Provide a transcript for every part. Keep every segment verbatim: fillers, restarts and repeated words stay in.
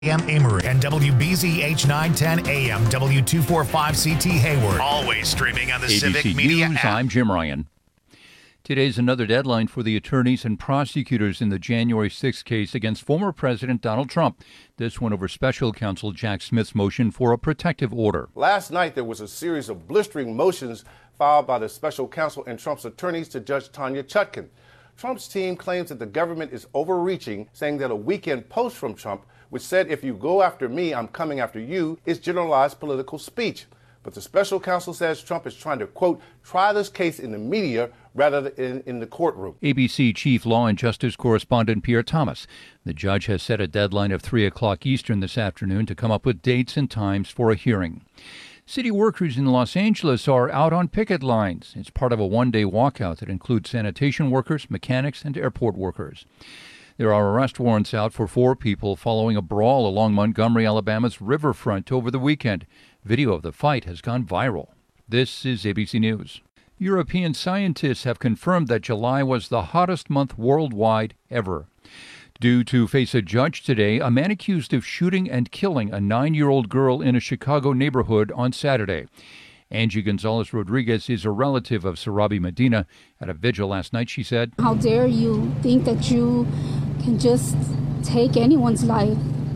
A M Amory and W B Z H nine ten A M W two forty-five C T Hayward. Always streaming on the A B C Civic Media News, app. I'm Jim Ryan. Today's another deadline for the attorneys and prosecutors in the January sixth case against former President Donald Trump. This one over special counsel Jack Smith's motion for a protective order. Last night, there was a series of blistering motions filed by the special counsel and Trump's attorneys to Judge Tanya Chutkan. Trump's team claims that the government is overreaching, saying that a weekend post from Trump, which said, "If you go after me, I'm coming after you," is generalized political speech. But the special counsel says Trump is trying to, quote, try this case in the media rather than in, in the courtroom. A B C Chief Law and Justice Correspondent Pierre Thomas. The judge has set a deadline of three o'clock Eastern this afternoon to come up with dates and times for a hearing. City workers in Los Angeles are out on picket lines. It's part of a one-day walkout that includes sanitation workers, mechanics, and airport workers. There are arrest warrants out for four people following a brawl along Montgomery, Alabama's riverfront over the weekend. Video of the fight has gone viral. This is A B C News. European scientists have confirmed that July was the hottest month worldwide ever. Due to face a judge today, a man accused of shooting and killing a nine-year-old girl in a Chicago neighborhood on Saturday. Angie Gonzalez-Rodriguez is a relative of Sarabi Medina. At a vigil last night, she said, "How dare you think that you can just take anyone's life?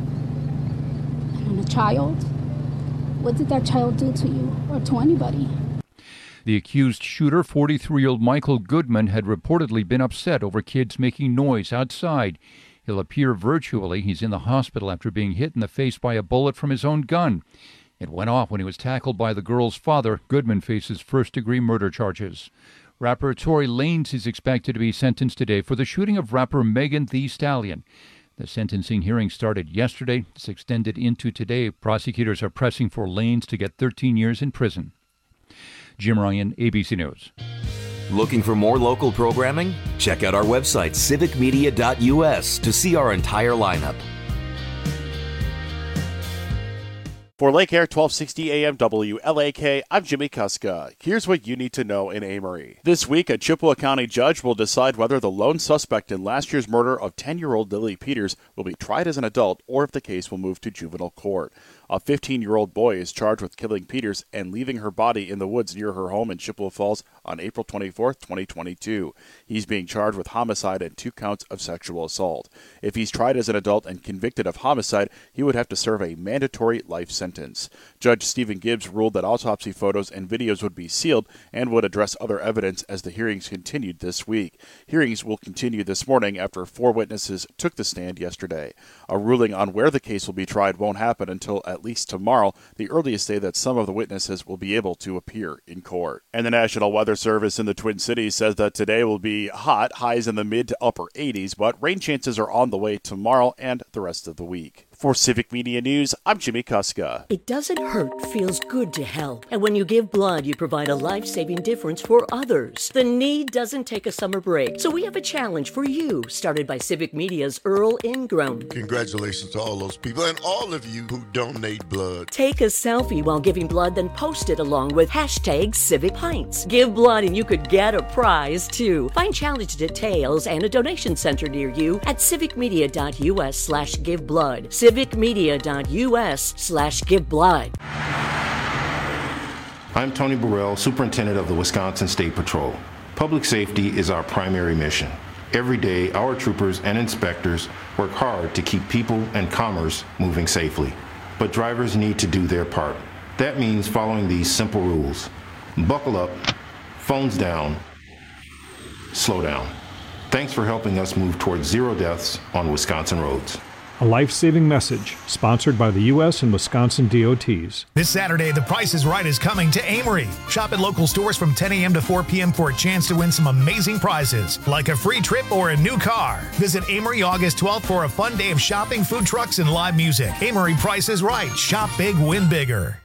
And a child? What did that child do to you or to anybody?" The accused shooter, forty-three-year-old Michael Goodman, had reportedly been upset over kids making noise outside. He'll appear virtually. He's in the hospital after being hit in the face by a bullet from his own gun. It went off when he was tackled by the girl's father. Goodman faces first-degree murder charges. Rapper Tory Lanez is expected to be sentenced today for the shooting of rapper Megan Thee Stallion. The sentencing hearing started yesterday. It's extended into today. Prosecutors are pressing for Lanez to get thirteen years in prison. Jim Ryan, A B C News. Looking for more local programming? Check out our website, civic media dot U S, to see our entire lineup. For Lake Air twelve sixty A M W L A K, I'm Jimmy Kuska. Here's what you need to know in Amory. This week, a Chippewa County judge will decide whether the lone suspect in last year's murder of ten-year-old Lily Peters will be tried as an adult or if the case will move to juvenile court. A fifteen-year-old boy is charged with killing Peters and leaving her body in the woods near her home in Chippewa Falls on April twenty-fourth, twenty twenty-two. He's being charged with homicide and two counts of sexual assault. If he's tried as an adult and convicted of homicide, he would have to serve a mandatory life sentence. Judge Stephen Gibbs ruled that autopsy photos and videos would be sealed and would address other evidence as the hearings continued this week. Hearings will continue this morning after four witnesses took the stand yesterday. A ruling on where the case will be tried won't happen until at least tomorrow, the earliest day that some of the witnesses will be able to appear in court. And the National Weather Service in the Twin Cities says that today will be hot, highs in the mid to upper eighties, but rain chances are on the way tomorrow and the rest of the week. For Civic Media News, I'm Jimmy Kuska. It doesn't hurt, feels good to help. And when you give blood, you provide a life-saving difference for others. The need doesn't take a summer break. So we have a challenge for you, started by Civic Media's Earl Ingram. Congratulations to all those people and all of you who donate blood. Take a selfie while giving blood, then post it along with hashtag Civic Pints. Give blood and you could get a prize, too. Find challenge details and a donation center near you at civic media dot U S slash give blood. civic media dot U S slash give blood. I'm Tony Burrell, Superintendent of the Wisconsin State Patrol. Public safety is our primary mission. Every day, our troopers and inspectors work hard to keep people and commerce moving safely. But drivers need to do their part. That means following these simple rules. Buckle up, phones down, slow down. Thanks for helping us move towards zero deaths on Wisconsin roads. A life-saving message sponsored by the U S and Wisconsin D O Ts. This Saturday, The Price is Right is coming to Amory. Shop at local stores from ten a.m. to four p.m. for a chance to win some amazing prizes, like a free trip or a new car. Visit Amory August twelfth for a fun day of shopping, food trucks, and live music. Amory Price is Right. Shop big, win bigger.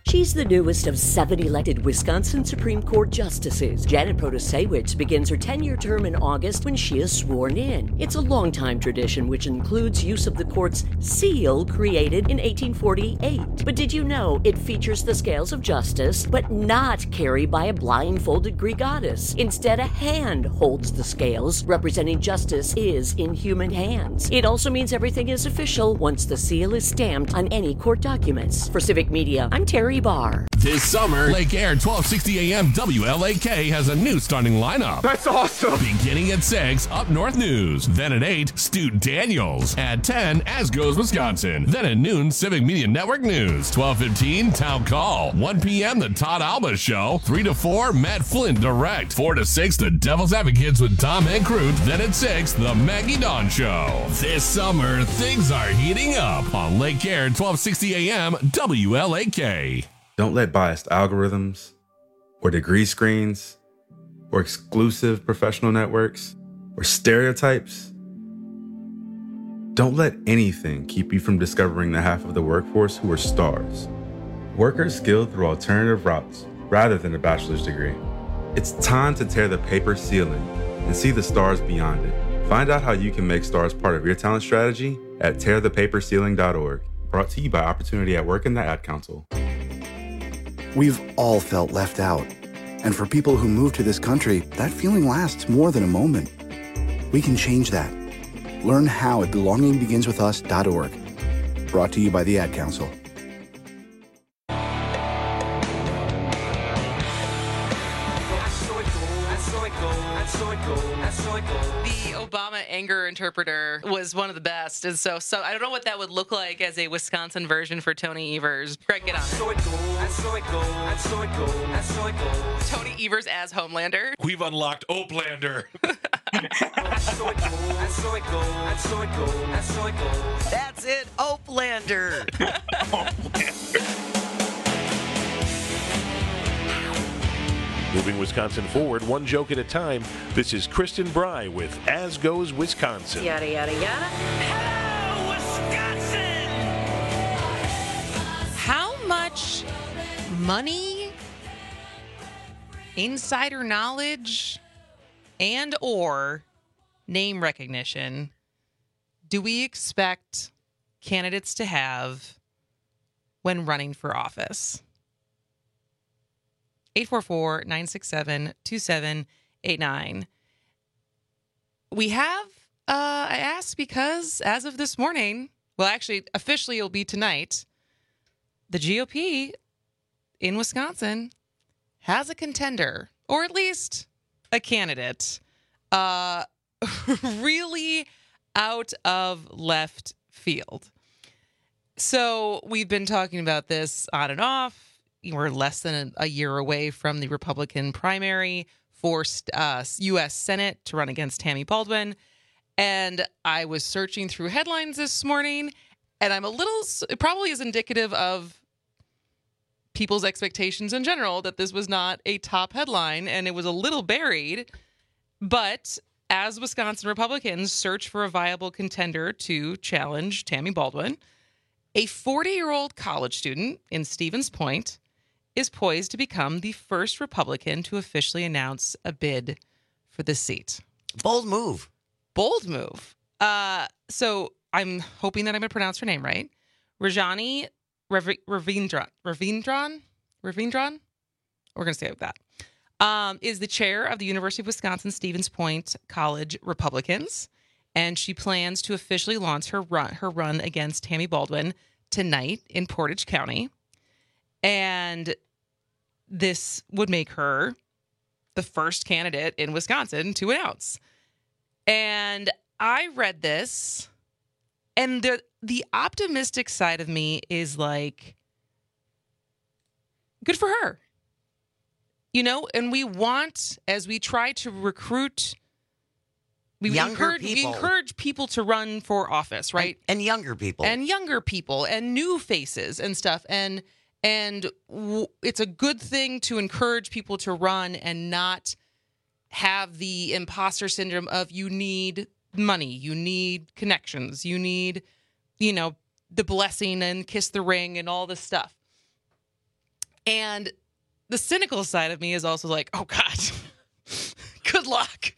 She's the newest of seven elected Wisconsin Supreme Court justices. Janet Protasewicz begins her ten-year term in August when she is sworn in. It's a long-time tradition which includes use of the court's seal created in eighteen forty-eight. But did you know it features the scales of justice, but not carried by a blindfolded Greek goddess? Instead, a hand holds the scales, representing justice is in human hands. It also means everything is official once the seal is stamped on any court documents. For Civic Media, I'm Terry Barr. This summer, Lake Air twelve sixty A M W L A K has a new starting lineup. That's awesome! Beginning at six, Up North News. Then at eight, Stu Daniels. At ten, As Goes Wisconsin. Then at noon, Civic Media Network News. twelve fifteen, Town Call. one p.m., The Todd Alba Show. three to four, Matt Flint Direct. four to six, The Devil's Advocates with Tom and Crute. Then at six, The Maggie Dawn Show. This summer, things are heating up on Lake Air twelve sixty A M W L A K. Don't let biased algorithms or degree screens or exclusive professional networks or stereotypes. Don't let anything keep you from discovering the half of the workforce who are stars. Workers skilled through alternative routes rather than a bachelor's degree. It's time to tear the paper ceiling and see the stars beyond it. Find out how you can make stars part of your talent strategy at tear the paper ceiling dot org. Brought to you by Opportunity at Work and the Ad Council. We've all felt left out. And for people who move to this country, that feeling lasts more than a moment. We can change that. Learn how at belonging begins with us dot org. Brought to you by the Ad Council. The Obama anger interpreter was one of the best, and so so I don't know what that would look like as a Wisconsin version for Tony Evers. Greg, get on it. Tony Evers as Homelander. We've unlocked Oplander. That's it, Oplander. Oplander. Moving Wisconsin forward, one joke at a time. This is Kristen Bry with As Goes Wisconsin. Yada, yada, yada. Hello, Wisconsin! How much money, insider knowledge, and or name recognition do we expect candidates to have when running for office? eight four four, nine six seven, two seven eight nine. We have, uh, I asked because as of this morning, well, actually, officially it'll be tonight, the G O P in Wisconsin has a contender, or at least a candidate, uh, really out of left field. So we've been talking about this on and off. We're less than a, a year away from the Republican primary for uh, U S Senate to run against Tammy Baldwin. And I was searching through headlines this morning, and I'm a little, it probably is indicative of people's expectations in general that this was not a top headline, and it was a little buried. But as Wisconsin Republicans search for a viable contender to challenge Tammy Baldwin, a forty-year-old college student in Stevens Point is poised to become the first Republican to officially announce a bid for the seat. Bold move. Bold move. Uh, so I'm hoping that I'm going to pronounce her name right. Rajani Rav- Ravindran. Ravindran? Ravindran? We're going to say it like that. Um, is the chair of the University of Wisconsin Stevens Point College Republicans. And she plans to officially launch her run, her run against Tammy Baldwin tonight in Portage County. And this would make her the first candidate in Wisconsin to announce. And I read this, and the the optimistic side of me is like, good for her. You know, and we want, as we try to recruit, we encourage, we encourage people to run for office, right? And, and younger people. And younger people and new faces and stuff. And And w- it's a good thing to encourage people to run and not have the imposter syndrome of you need money, you need connections, you need, you know, the blessing and kiss the ring and all this stuff. And the cynical side of me is also like, oh, God, good luck.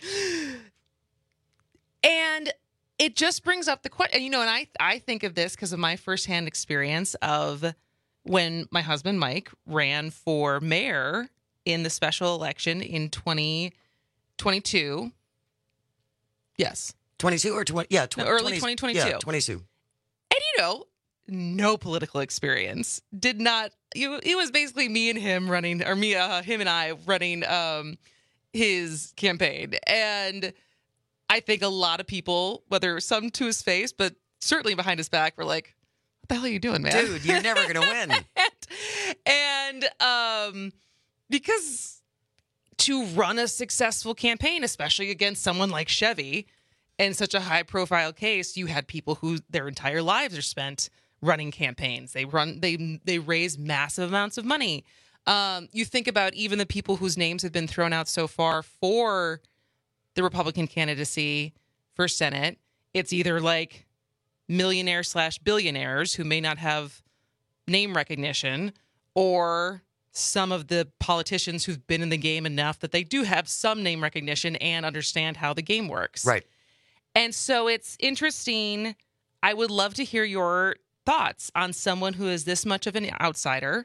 And it just brings up the question, you know, and I, I think of this because of my firsthand experience of when my husband, Mike, ran for mayor in the special election in twenty twenty-two. Yes. twenty-two or twenty? Yeah, no, early twenty twenty-two. Yeah, twenty-two. And, you know, no political experience. Did not, you, it was basically me and him running, or me, uh, him and I running um, his campaign. And I think a lot of people, whether some to his face, but certainly behind his back, were like, what the hell are you doing, man? Dude, you're never going to win. and um, because to run a successful campaign, especially against someone like Chevy, in such a high-profile case, you had people who their entire lives are spent running campaigns. They run, they they raise massive amounts of money. Um, you think about even the people whose names have been thrown out so far for the Republican candidacy for Senate. It's either like millionaire slash billionaires who may not have name recognition, or some of the politicians who've been in the game enough that they do have some name recognition and understand how the game works. Right. And so it's interesting. I would love to hear your thoughts on someone who is this much of an outsider.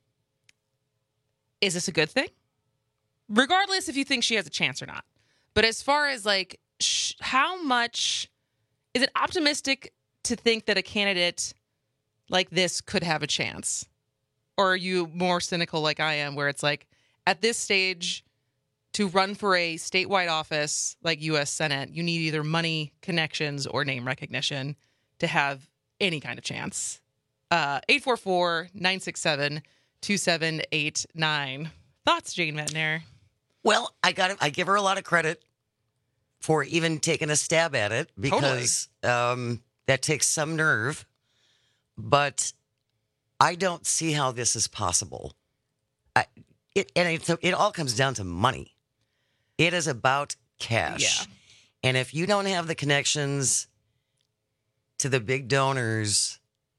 Is this a good thing? Regardless if you think she has a chance or not. But as far as like, sh- how much is it optimistic to think that a candidate like this could have a chance? Or are you more cynical like I am, where it's like, at this stage, to run for a statewide office like U S Senate, you need either money, connections, or name recognition to have any kind of chance? Uh, eight four four, nine six seven, two seven eight nine. Thoughts, Jane Metner? Well, I got I give her a lot of credit for even taking a stab at it, because totally. um, that takes some nerve. But I don't see how this is possible. I, it, and it, it all comes down to money. It is about cash. Yeah. And if you don't have the connections to the big donors,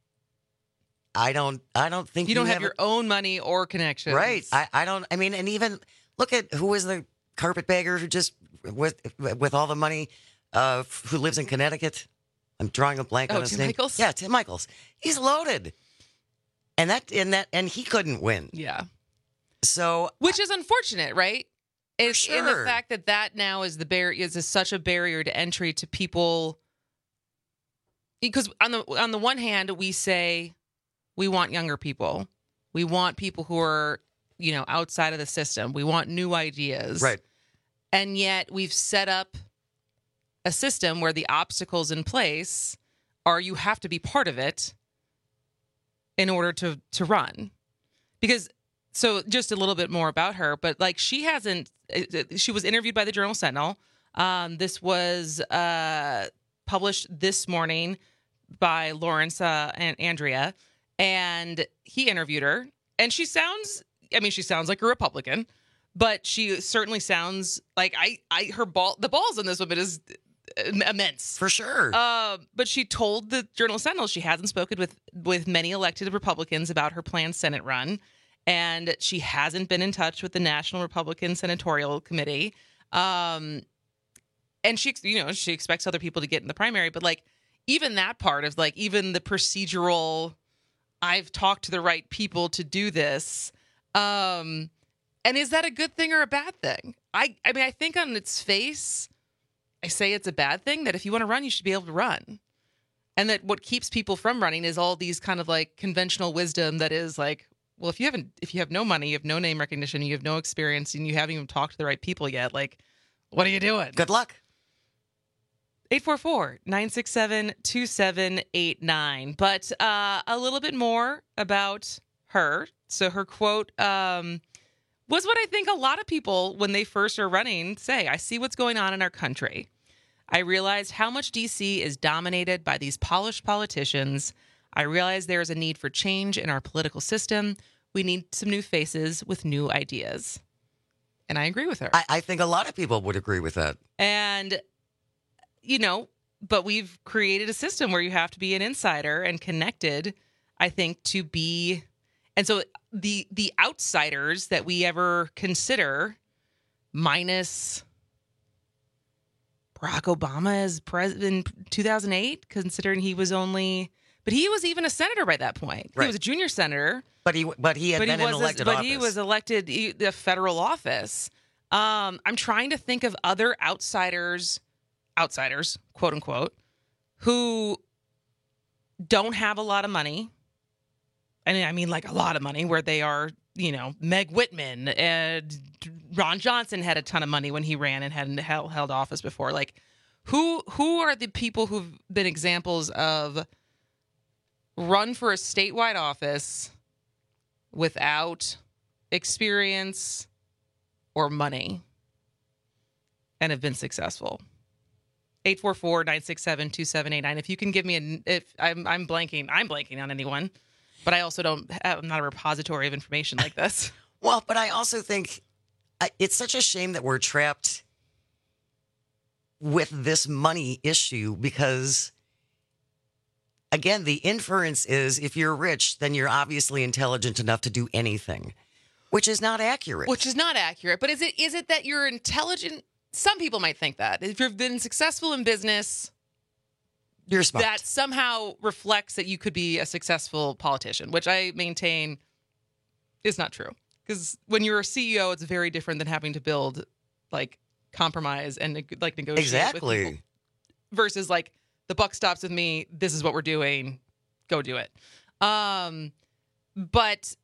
I don't I don't think you, you don't have, have your a, own money or connections. Right. I, I don't I mean, and even look at who is the carpetbagger who just with with all the money uh, who lives in Connecticut. I'm drawing a blank oh, on his Tim name. Michaels? Yeah, Tim Michaels. He's loaded. And that and that and he couldn't win. Yeah. So which is unfortunate, right? It's sure. in the fact that that now is the bar- is a, such a barrier to entry to people. Because on the on the one hand, we say we want younger people, we want people who are, you know, outside of the system, we want new ideas, right? And yet we've set up a system where the obstacles in place are you have to be part of it in order to to run. Because so just a little bit more about her, but like she hasn't. She was interviewed by the Journal Sentinel. Um, this was uh, published this morning by Lawrence uh, and Andrea, and he interviewed her. And she sounds, I mean, she sounds like a Republican, but she certainly sounds like I, I her ball, the balls on this woman is immense. For sure. Uh, but she told the Journal Sentinel she hasn't spoken with, with many elected Republicans about her planned Senate run. And she hasn't been in touch with the National Republican Senatorial Committee. Um, and she, you know, she expects other people to get in the primary. But like, even that part of like, even the procedural, I've talked to the right people to do this. Um, and is that a good thing or a bad thing? I, I mean, I think on its face, I say it's a bad thing, that if you want to run, you should be able to run. And that what keeps people from running is all these kind of like conventional wisdom that is like, well, if you haven't, if you have no money, you have no name recognition, you have no experience, and you haven't even talked to the right people yet, like, what are you doing? Good luck. eight four four, nine six seven, two seven eight nine. But uh, a little bit more about her. So her quote um, was what I think a lot of people, when they first are running, say. I see what's going on in our country. I realized how much D C is dominated by these polished politicians. I realize there is a need for change in our political system. We need some new faces with new ideas. And I agree with her. I, I think a lot of people would agree with that. And, you know, but we've created a system where you have to be an insider and connected, I think, to be And so the the outsiders that we ever consider, minus Barack Obama as president in two thousand eight, considering he was only, but he was even a senator by that point. Right. He was a junior senator. But he but he had but been he in was elected But office. he was elected the federal office. Um, I'm trying to think of other outsiders, outsiders, quote unquote, who don't have a lot of money. And I mean, like a lot of money, where they are, you know, Meg Whitman and Ron Johnson had a ton of money when he ran and hadn't held, held office before. Like, who who are the people who've been examples of run for a statewide office without experience or money and have been successful? eight four four, nine six seven, two seven eight nine. If you can give me a, if I'm I'm blanking, I'm blanking on anyone, but I also don't have, I'm not a repository of information like this. Well, but I also think uh, it's such a shame that we're trapped with this money issue because, again, the inference is if you're rich, then you're obviously intelligent enough to do anything, which is not accurate. Which is not accurate. But is it is it that you're intelligent? Some people might think that. If you've been successful in business, you're smart. That somehow reflects that you could be a successful politician, which I maintain is not true. Because when you're a C E O, it's very different than having to build, like, compromise and like negotiate exactly. with people. Versus like, the buck stops with me. This is what we're doing. Go do it. Um, but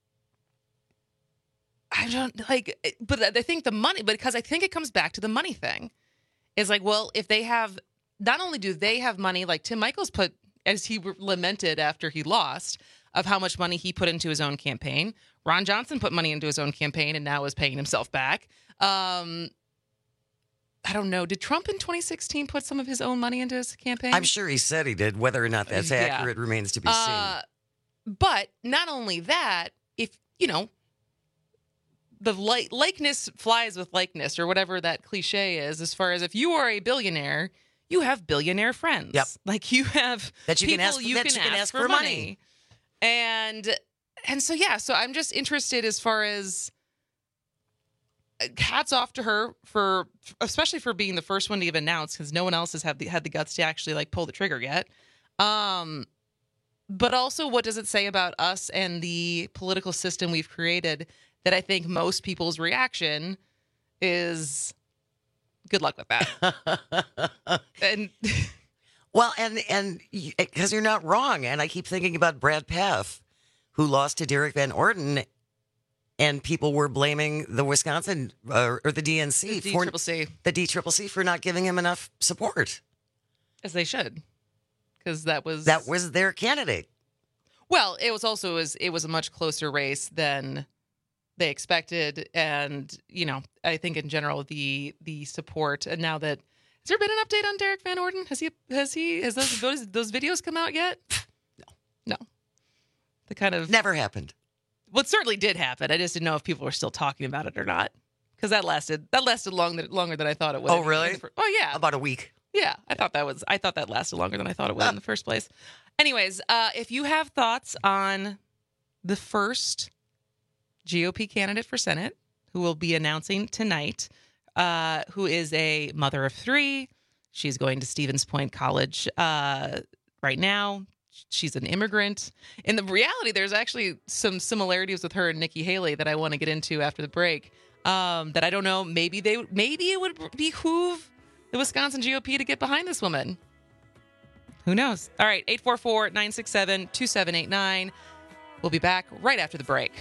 I don't like, but I think the money, because I think it comes back to the money thing. Is like, well, if they have, not only do they have money, like Tim Michaels put, as he lamented after he lost, of how much money he put into his own campaign. Ron Johnson put money into his own campaign and now is paying himself back. Um, I don't know. Did Trump in twenty sixteen put some of his own money into his campaign? I'm sure he said he did. Whether or not that's Yeah. accurate remains to be seen. Uh, but not only that, if, you know, the like, likeness flies with likeness, or whatever that cliche is, as far as if you are a billionaire, you have billionaire friends. Yep. Like you have That you can people ask- you that can you can ask, ask for, for money. money. And and so yeah, so I'm just interested as far as hats off to her for, especially for being the first one to even announce, because no one else has had the had the guts to actually like pull the trigger yet. Um, but also, what does it say about us and the political system we've created that I think most people's reaction is good luck with that. and well, and and because you're not wrong, and I keep thinking about Brad Paff, who lost to Derek Van Orden, and people were blaming the Wisconsin uh, or the D N C The for D C C C. the D C C C for not giving him enough support. As they should, because that was That was their candidate. well. It was also was it was a much closer race than they expected, and you know, I think in general the the support. And now that, has there been an update on Derek Van Orden? Has he has he has those those, those videos come out yet? No, no. The kind of Never happened. Well, it certainly did happen. I just didn't know if people were still talking about it or not, because that lasted that lasted long longer than I thought it would. Oh, really? Oh, yeah. About a week. Yeah, I thought that was. I thought that lasted longer than I thought it would in the first place. Anyways, uh, if you have thoughts on the first G O P candidate for Senate, who will be announcing tonight, uh, who is a mother of three, she's going to Stevens Point College uh, right now. She's an immigrant. In the reality, there's actually some similarities with her and Nikki Haley that I want to get into after the break. Um, that I don't know. Maybe they, maybe it would behoove the Wisconsin G O P to get behind this woman. Who knows? All right, eight four four, nine six seven, two seven eight nine. We'll be back right after the break.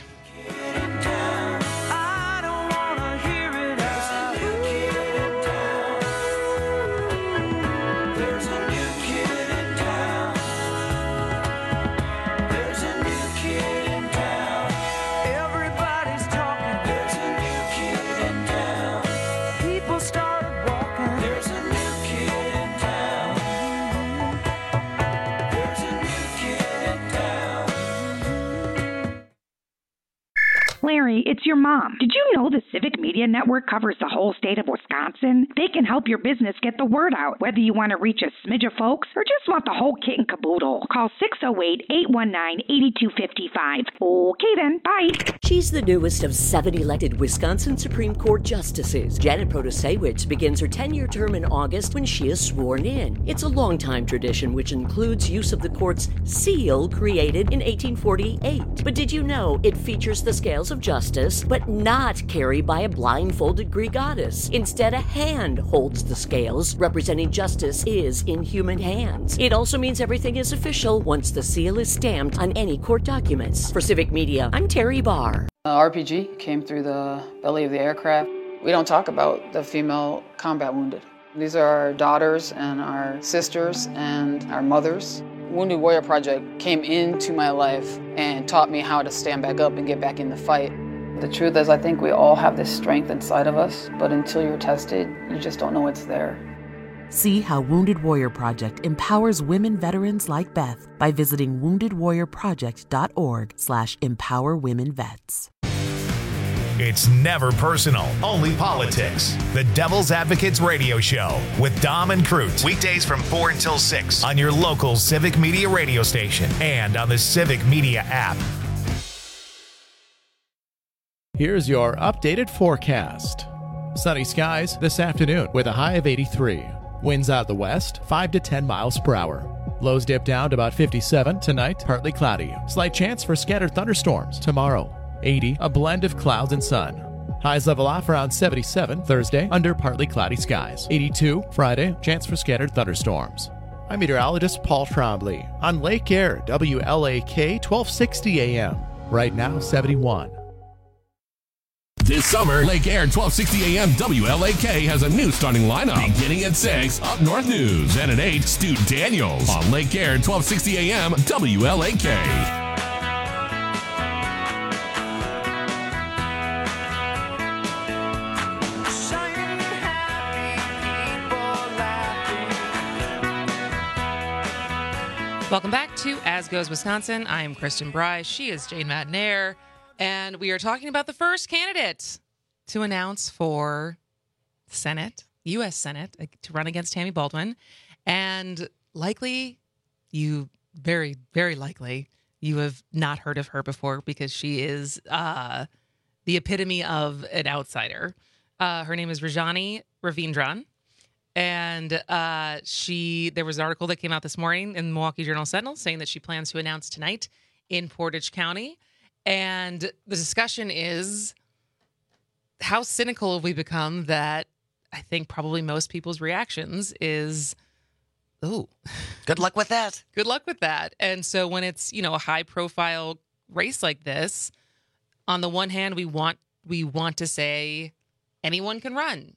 Amory, it's your mom. Did you know the Civic Media Network covers the whole state of Wisconsin? They can help your business get the word out, whether you want to reach a smidge of folks or just want the whole kit and caboodle. Call six oh eight, eight one nine, eight two five five. Okay then, bye. She's the newest of seven elected Wisconsin Supreme Court justices. Janet Protasewicz begins her ten-year term in August when she is sworn in. It's a long-time tradition which includes use of the court's seal created in eighteen forty-eight. But did you know it features the scales of justice, but not carried by a blindfolded Greek goddess? Instead, a hand holds the scales, representing justice is in human hands. It also means everything is official once the seal is stamped on any court documents. For Civic Media, I'm Terry Barr. Uh, R P G came through the belly of the aircraft. We don't talk about the female combat wounded. These are our daughters and our sisters and our mothers. Wounded Warrior Project came into my life and taught me how to stand back up and get back in the fight. The truth is, I think we all have this strength inside of us, but until you're tested, you just don't know it's there. See how Wounded Warrior Project empowers women veterans like Beth by visiting wounded warrior project dot org slash empower women vets. It's never personal, only politics. The Devil's Advocates Radio Show with Dom and Cruz. Weekdays from four until six on your local Civic Media radio station and on the Civic Media app. Here's your updated forecast. Sunny skies this afternoon with a high of eighty-three. Winds out the west, five to ten miles per hour. Lows dip down to about fifty-seven. Tonight, partly cloudy. Slight chance for scattered thunderstorms tomorrow. eighty, a blend of clouds and sun. Highs level off around seventy-seven Thursday under partly cloudy skies. eighty-two Friday, chance for scattered thunderstorms. I'm meteorologist Paul Trombley on Lake Air, W L A K twelve sixty A M. Right now, seventy-one. This summer, Lake Air twelve sixty A M W L A K has a new starting lineup. Beginning at six, Up North News. And at eight, Stu Daniels on Lake Air twelve sixty A M W L A K. Welcome back to As Goes Wisconsin. I am Kristen Bry. She is Jane Madnair. And we are talking about the first candidate to announce for Senate, U S Senate, to run against Tammy Baldwin. And likely, you, very, very likely, you have not heard of her before because she is uh, the epitome of an outsider. Uh, her name is Rajani Ravindran. And uh, she, there was an article that came out this morning in the Milwaukee Journal-Sentinel saying that she plans to announce tonight in Portage County. And the discussion is, how cynical have we become that I think probably most people's reactions is, ooh. Good luck with that. Good luck with that. And so when it's, you know, a high-profile race like this, on the one hand, we want we want to say anyone can run.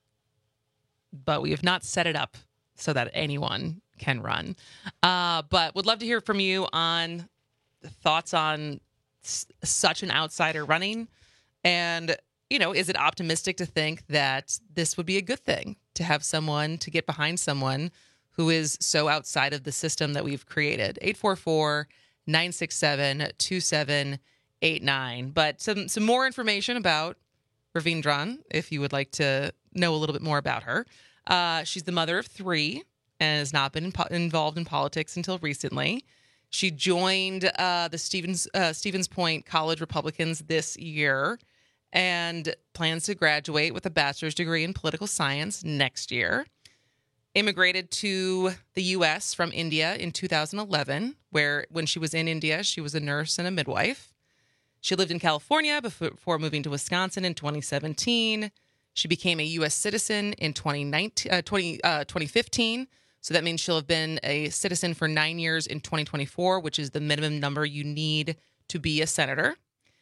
But we have not set it up so that anyone can run. Uh, but would love to hear from you on thoughts on s- such an outsider running. And, you know, is it optimistic to think that this would be a good thing to have someone, to get behind someone who is so outside of the system that we've created? eight four four, nine six seven, two seven eight nine. But some, some more information about Ravindran, if you would like to know a little bit more about her. Uh, she's the mother of three and has not been in po- involved in politics until recently. She joined uh, the Stevens uh, Stevens Point College Republicans this year and plans to graduate with a bachelor's degree in political science next year. Immigrated to the U S from India in two thousand eleven, where when she was in India, she was a nurse and a midwife. She lived in California before moving to Wisconsin in twenty seventeen. She became a U S citizen in twenty nineteen, uh, twenty, uh, twenty fifteen. So that means she'll have been a citizen for nine years in twenty twenty-four, which is the minimum number you need to be a senator.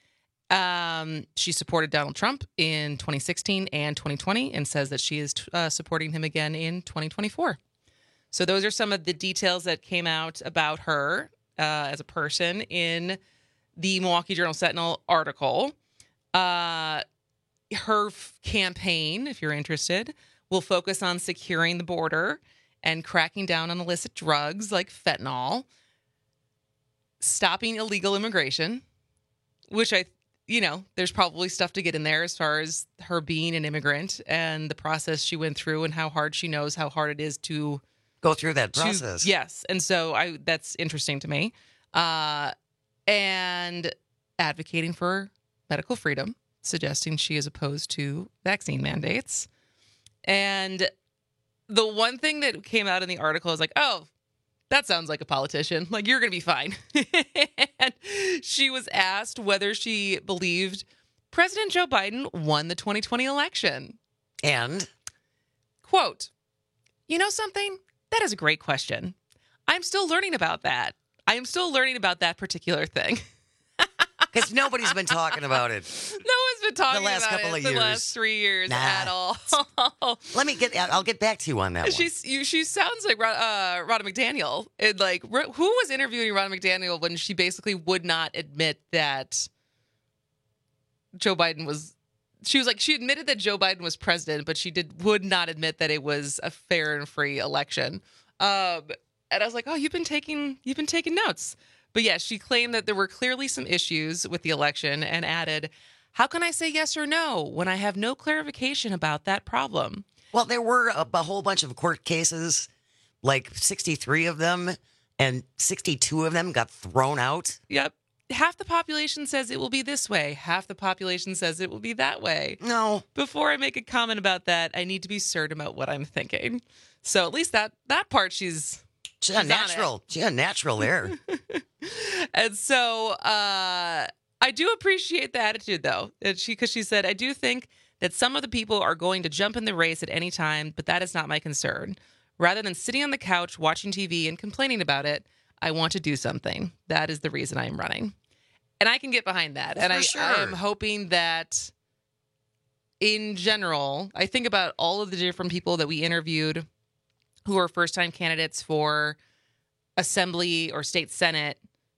Um, she supported Donald Trump in twenty sixteen and twenty twenty and says that she is uh, supporting him again in twenty twenty-four. So those are some of the details that came out about her uh, as a person in the Milwaukee Journal-Sentinel article. Uh, her f- campaign, if you're interested, will focus on securing the border and cracking down on illicit drugs like fentanyl, stopping illegal immigration, which I, you know, there's probably stuff to get in there as far as her being an immigrant and the process she went through and how hard she knows how hard it is to go through that to- process. yes. And so I that's interesting to me. Uh, and advocating for medical freedom, suggesting she is opposed to vaccine mandates. And the one thing that came out in the article is like, oh, that sounds like a politician. Like, you're going to be fine. And she was asked whether she believed President Joe Biden won the twenty twenty election. And? Quote, you know something? That is a great question. I'm still learning about that. I am still learning about that particular thing. Because nobody's been talking about it. No one's been talking the last about couple it of the years. last three years Nah. at all. Let me get. I'll get back to you on that one. She's you, she sounds like Ron- uh, Ronna McDaniel. It, like who was interviewing Ronna McDaniel when she basically would not admit that Joe Biden was. She was like she admitted that Joe Biden was president, but she did would not admit that it was a fair and free election. Um, and I was like, oh, you've been taking you've been taking notes. But yeah, she claimed that there were clearly some issues with the election and added, how can I say yes or no when I have no clarification about that problem? Well, there were a, a whole bunch of court cases, like sixty-three of them, and sixty-two of them got thrown out. Yep. Half the population says it will be this way. Half the population says it will be that way. No. Before I make a comment about that, I need to be certain about what I'm thinking. So at least that that part she's... She's a natural. She's a natural there. And so uh, I do appreciate the attitude, though, that she because she said, I do think that some of the people are going to jump in the race at any time, but that is not my concern. Rather than sitting on the couch watching T V and complaining about it, I want to do something. That is the reason I am running. And I can get behind that. Well, and for I, sure. I am hoping that in general, I think about all of the different people that we interviewed who are first-time candidates for Assembly or State Senate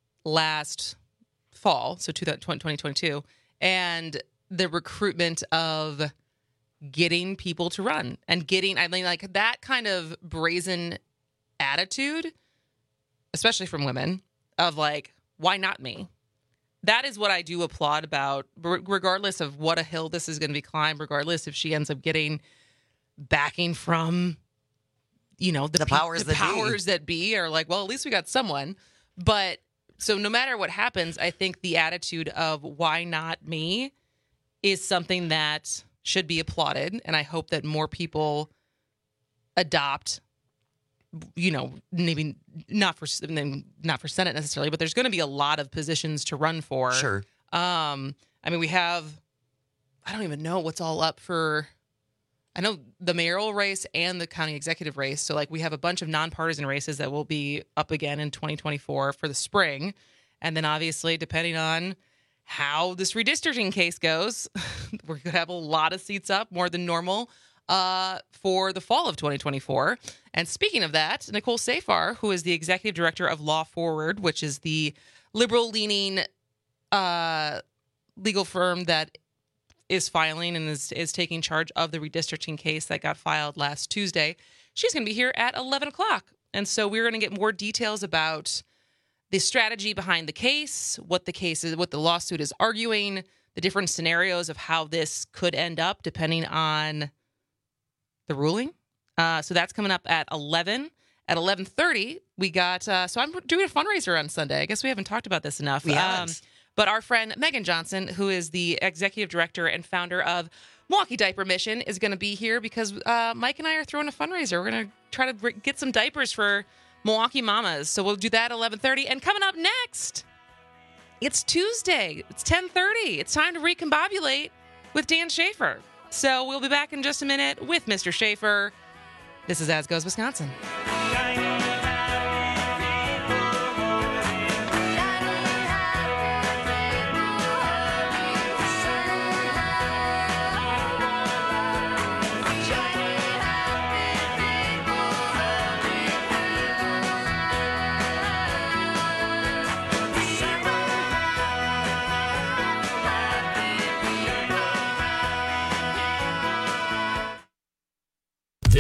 last fall, so twenty twenty-two, and the recruitment of getting people to run and getting, I mean, like that kind of brazen attitude, especially from women, of like, why not me? That is what I do applaud about, regardless of what a hill this is going to be climbed, regardless if she ends up getting backing from, you know, the, The pe- powers the that be. powers that be are like, well, at least we got someone. But so no matter what happens, I think the attitude of why not me is something that should be applauded. And I hope that more people adopt, you know, maybe not for not for Senate necessarily, but there's going to be a lot of positions to run for. Sure. Um, I mean, we have, I don't even know what's all up for. I know the mayoral race and the county executive race. So, like, we have a bunch of nonpartisan races that will be up again in twenty twenty-four for the spring. And then, obviously, depending on how this redistricting case goes, we're going to have a lot of seats up, more than normal, uh, for the fall of twenty twenty-four. And speaking of that, Nicole Safar, who is the executive director of Law Forward, which is the liberal-leaning uh, legal firm that is filing and is, is taking charge of the redistricting case that got filed last Tuesday. She's going to be here at eleven o'clock. And so we're going to get more details about the strategy behind the case, what the case is, what the lawsuit is arguing, the different scenarios of how this could end up depending on the ruling. Uh, so that's coming up at eleven. At eleven thirty, we got, uh, so I'm doing a fundraiser on Sunday. I guess we haven't talked about this enough. We haven't. Um, But our friend Megan Johnson, who is the executive director and founder of Milwaukee Diaper Mission, is going to be here because uh, Mike and I are throwing a fundraiser. We're going to try to br- get some diapers for Milwaukee mamas. So we'll do that at eleven thirty. And coming up next, it's Tuesday. It's ten thirty. It's time to recombobulate with Dan Schaefer. So we'll be back in just a minute with Mister Schaefer. This is As Goes Wisconsin.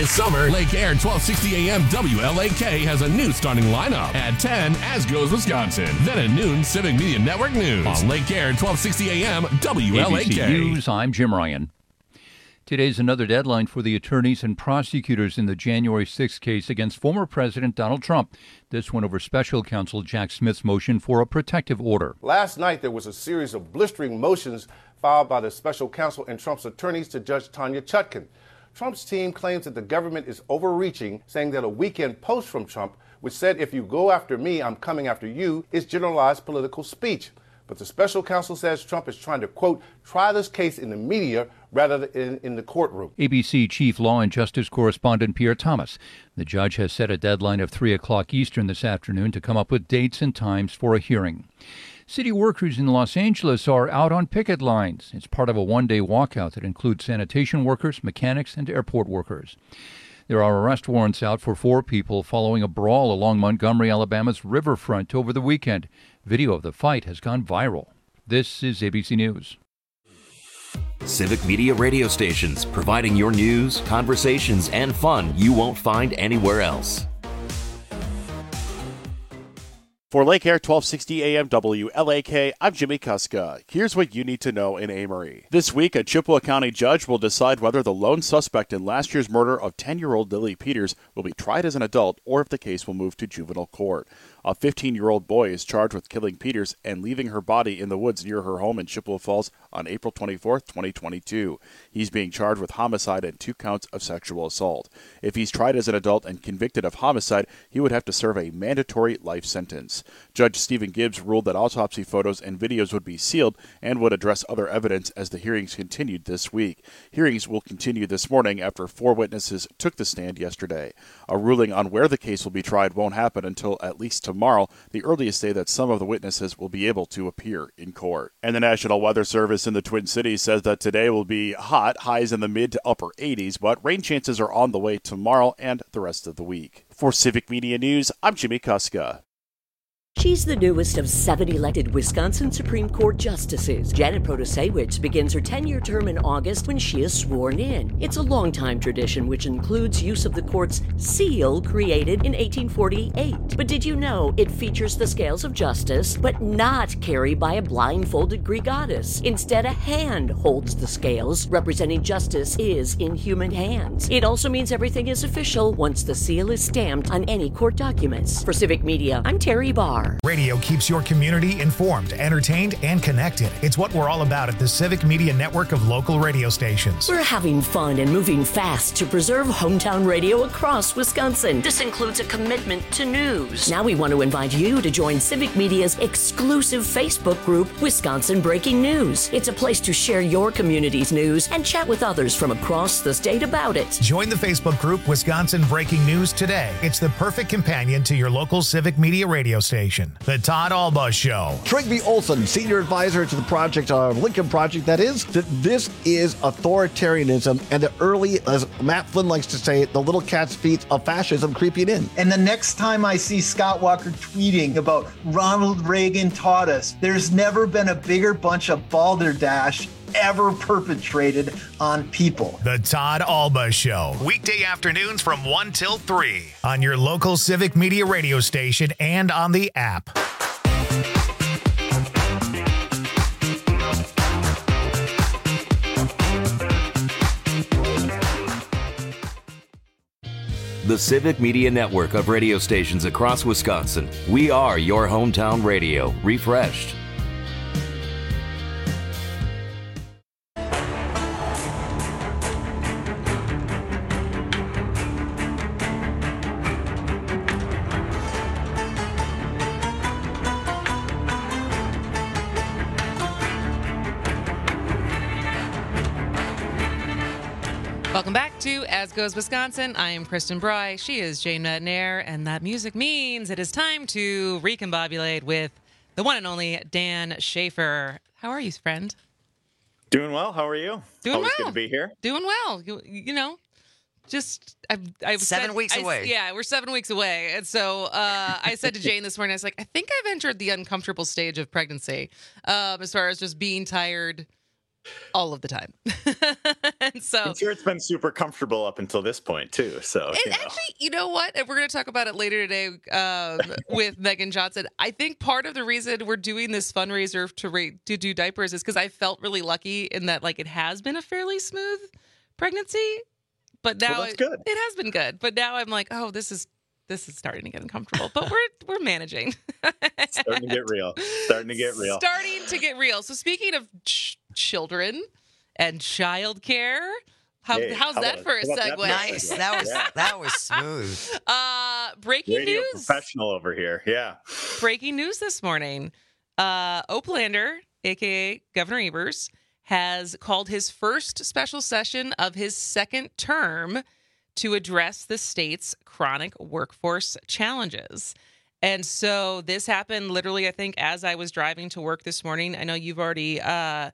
This summer, Lake Air twelve sixty A M W L A K has a new starting lineup. At ten, As Goes Wisconsin. Then at noon, Civic Media Network News. On Lake Air twelve sixty A M W L A K. A B C News, I'm Jim Ryan. Today's another deadline for the attorneys and prosecutors in the January sixth case against former President Donald Trump. This one over special counsel Jack Smith's motion for a protective order. Last night, there was a series of blistering motions filed by the special counsel and Trump's attorneys to Judge Tanya Chutkan. Trump's team claims that the government is overreaching, saying that a weekend post from Trump, which said, "If you go after me, I'm coming after you," is generalized political speech. But the special counsel says Trump is trying to, quote, try this case in the media rather than in, in the courtroom. A B C Chief Law and Justice Correspondent Pierre Thomas. The judge has set a deadline of three o'clock Eastern this afternoon to come up with dates and times for a hearing. City workers in Los Angeles are out on picket lines. It's part of a one-day walkout that includes sanitation workers, mechanics, and airport workers. There are arrest warrants out for four people following a brawl along Montgomery, Alabama's riverfront over the weekend. Video of the fight has gone viral. This is A B C News. Civic Media radio stations, providing your news, conversations, and fun you won't find anywhere else. For Lake Air twelve sixty A M W L A K, I'm Jimmy Kuska. Here's what you need to know in Amory. This week, a Chippewa County judge will decide whether the lone suspect in last year's murder of ten-year-old Lily Peters will be tried as an adult or if the case will move to juvenile court. A fifteen-year-old boy is charged with killing Peters and leaving her body in the woods near her home in Chippewa Falls on April twenty-fourth, twenty twenty-two. He's being charged with homicide and two counts of sexual assault. If he's tried as an adult and convicted of homicide, he would have to serve a mandatory life sentence. Judge Stephen Gibbs ruled that autopsy photos and videos would be sealed and would address other evidence as the hearings continued this week. Hearings will continue this morning after four witnesses took the stand yesterday. A ruling on where the case will be tried won't happen until at least tomorrow, the earliest day that some of the witnesses will be able to appear in court. And the National Weather Service in the Twin Cities says that today will be hot, highs in the mid to upper eighties, but rain chances are on the way tomorrow and the rest of the week. For Civic Media News, I'm Jimmy Kuska. She's the newest of seven elected Wisconsin Supreme Court justices. Janet Protasewicz begins her ten-year term in August when she is sworn in. It's a long-time tradition which includes use of the court's seal created in eighteen forty-eight. But did you know it features the scales of justice, but not carried by a blindfolded Greek goddess? Instead, a hand holds the scales, representing justice is in human hands. It also means everything is official once the seal is stamped on any court documents. For Civic Media, I'm Terry Barr. Radio keeps your community informed, entertained, and connected. It's what we're all about at the Civic Media Network of local radio stations. We're having fun and moving fast to preserve hometown radio across Wisconsin. This includes a commitment to news. Now we want to invite you to join Civic Media's exclusive Facebook group, Wisconsin Breaking News. It's a place to share your community's news and chat with others from across the state about it. Join the Facebook group Wisconsin Breaking News today. It's the perfect companion to your local Civic Media radio station. The Todd Alba Show. Trygve Olson, senior advisor to the project, uh, Lincoln Project, that is, that this is authoritarianism and the early, as Matt Flynn likes to say, the little cat's feet of fascism creeping in. And the next time I see Scott Walker tweeting about Ronald Reagan taught us, there's never been a bigger bunch of balderdash ever perpetrated on people. The Todd Alba Show. Weekday afternoons from one till three on your local Civic Media radio station and on the app. The Civic Media Network of radio stations across Wisconsin. We are your hometown radio, refreshed. Welcome back to As Goes Wisconsin. I am Kristen Bry. She is Jane Metnair, and that music means it is time to recombobulate with the one and only Dan Schaefer. How are you, friend? Doing well. How are you? Doing Always well. good to be here. Doing well. You, you know, just I've, I've seven said, weeks I, away. Yeah, we're seven weeks away, and so uh, I said to Jane this morning, I was like, I think I've entered the uncomfortable stage of pregnancy, um, as far as just being tired all of the time. And so I'm sure it's been super comfortable up until this point too. So And you know. actually, you know what? And we're going to talk about it later today um, with Megan Johnson. I think part of the reason we're doing this fundraiser to rate, to do diapers is because I felt really lucky in that, like, it has been a fairly smooth pregnancy, but now Well, that's it, good. it has been good. But now I'm like, oh, this is this is starting to get uncomfortable. But we're we're managing. Starting to get real. Starting to get real. Starting to get real. So speaking of ch- children and childcare. How, Hey, how's how that about- for a how about that segue? for a Nice. segue? That was Yeah. that was smooth. Uh, breaking Radio news. professional over here. Yeah. Breaking news this morning. Uh, Oplander, a k a. Governor Evers, has called his first special session of his second term to address the state's chronic workforce challenges. And so this happened literally, I think, as I was driving to work this morning. I know you've already uh,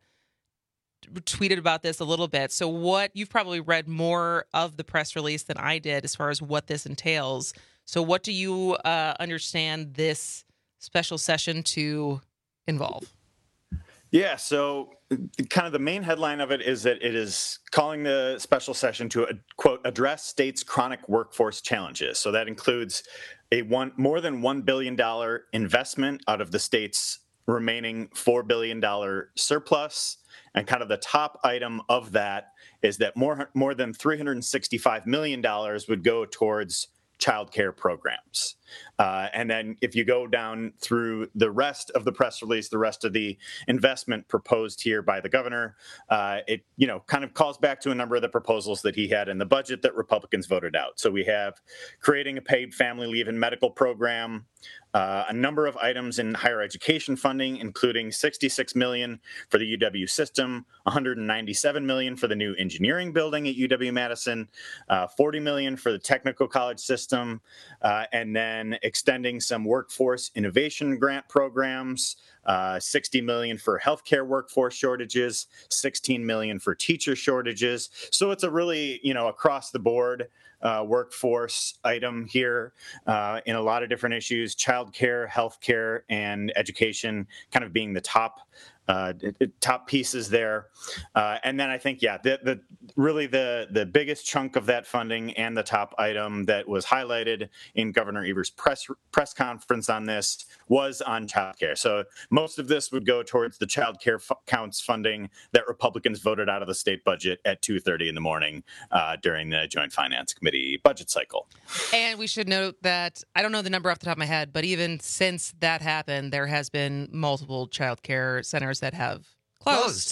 tweeted about this a little bit. So what, you've probably read more of the press release than I did as far as what this entails. So what do you uh, understand this special session to involve? Yeah, so kind of the main headline of it is that it is calling the special session to, uh, quote, address states' chronic workforce challenges. So that includes a one more than one billion dollars investment out of the state's remaining four billion dollars surplus. And kind of the top item of that is that more, more than three hundred sixty-five million dollars would go towards child care programs. Uh, and then if you go down through the rest of the press release, the rest of the investment proposed here by the governor, uh, it you know kind of calls back to a number of the proposals that he had in the budget that Republicans voted out. So we have creating a paid family leave and medical program, uh, a number of items in higher education funding, including sixty-six million dollars for the U W system, one hundred ninety-seven million dollars for the new engineering building at U W Madison, uh, forty million dollars for the technical college system, uh, and then extending some workforce innovation grant programs, uh, sixty million dollars for healthcare workforce shortages, sixteen million dollars for teacher shortages. So it's a really, you know, across the board uh, workforce item here uh, in a lot of different issues, childcare, healthcare, and education kind of being the top Uh, top pieces there. Uh, and then I think, yeah, the, the really the the biggest chunk of that funding and the top item that was highlighted in Governor Evers' press press conference on this was on childcare. So most of this would go towards the childcare f- counts funding that Republicans voted out of the state budget at two thirty in the morning uh, during the Joint Finance Committee budget cycle. And we should note that, I don't know the number off the top of my head, but even since that happened, there has been multiple child care centers that have closed. closed.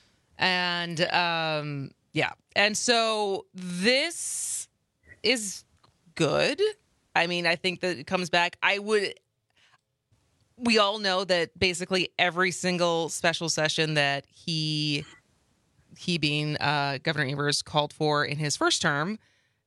And um, yeah. And so this is good. I mean, I think that it comes back. I would, we all know that basically every single special session that he, he being uh, Governor Evers called for in his first term,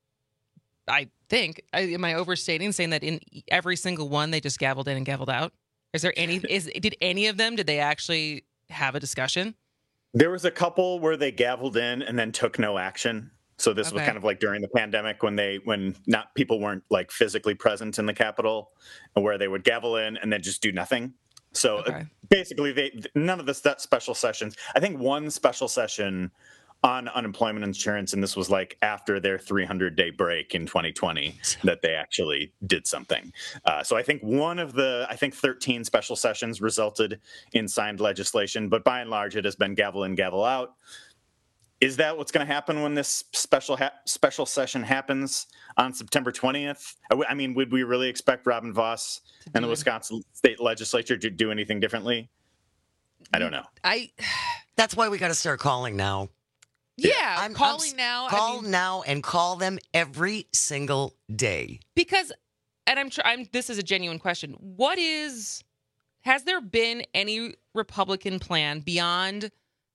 I think, am I overstating saying that in every single one they just gavelled in and gavelled out? Is there any, is, did any of them, did they actually have a discussion? There was a couple where they gavelled in and then took no action. So this Okay. was kind of like during the pandemic when they, when not people weren't like physically present in the Capitol, where they would gavel in and then just do nothing. So Okay. basically, they none of the st- special sessions. I think one special session on unemployment insurance, and this was like after their three hundred day break in twenty twenty, that they actually did something. Uh, so I think one of the, I think thirteen special sessions resulted in signed legislation, but by and large, it has been gavel in, gavel out. Is that what's going to happen when this special ha- special session happens on September twentieth? I mean, would we really expect Robin Vos and the Wisconsin State Legislature to do anything differently? I don't know. I. That's why we got to start calling now. Yeah, I'm calling I'm, now. Call I mean, now and call them every single day. because, and I'm, tr- I'm. This is a genuine question. What is? Has there been any Republican plan beyond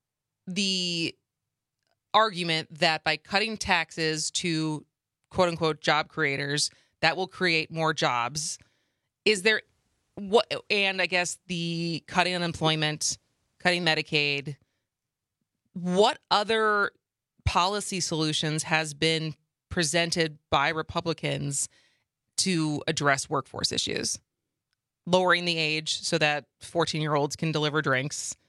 the argument that by cutting taxes to quote unquote job creators, that will create more jobs? Is there what? And I guess the cutting unemployment, cutting Medicaid. What other policy solutions has been presented by Republicans to address workforce issues? Lowering the age so that fourteen-year-olds can deliver drinks, but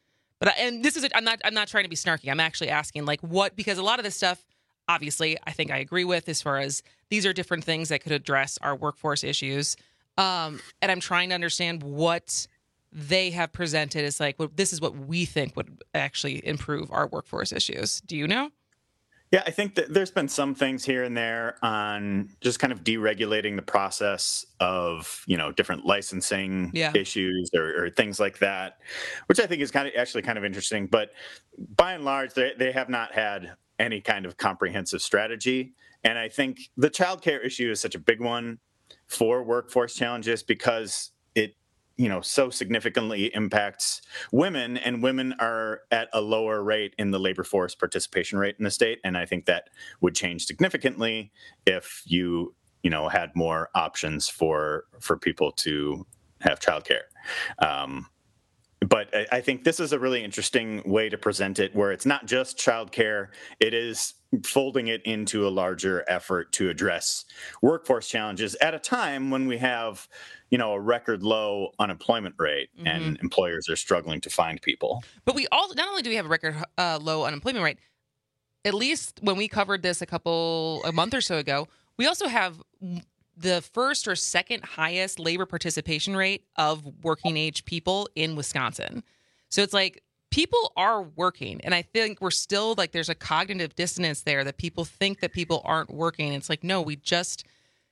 But I, and this is a, I'm not I'm not trying to be snarky. I'm actually asking like what, because a lot of this stuff, obviously, I think I agree with as far as these are different things that could address our workforce issues. Um, and I'm trying to understand what they have presented as like, well, this is what we think would actually improve our workforce issues. Do you know? Yeah, I think that there's been some things here and there on just kind of deregulating the process of, you know, different licensing yeah. issues or, or things like that, which I think is kind of actually kind of interesting. But by and large, they, they have not had any kind of comprehensive strategy. And I think the childcare issue is such a big one for workforce challenges because it, you know, so significantly impacts women, and women are at a lower rate in the labor force participation rate in the state. And I think that would change significantly if you, you know, had more options for for people to have childcare. Um, but I, I think this is a really interesting way to present it, where it's not just childcare; it is folding it into a larger effort to address workforce challenges at a time when we have, you know, a record low unemployment rate mm-hmm. and employers are struggling to find people. But we all, not only do we have a record uh, low unemployment rate, at least when we covered this a couple, a month or so ago, we also have the first or second highest labor participation rate of working age people in Wisconsin. So it's like, people are working, and I think we're still like there's a cognitive dissonance there that people think that people aren't working. It's like, no, we just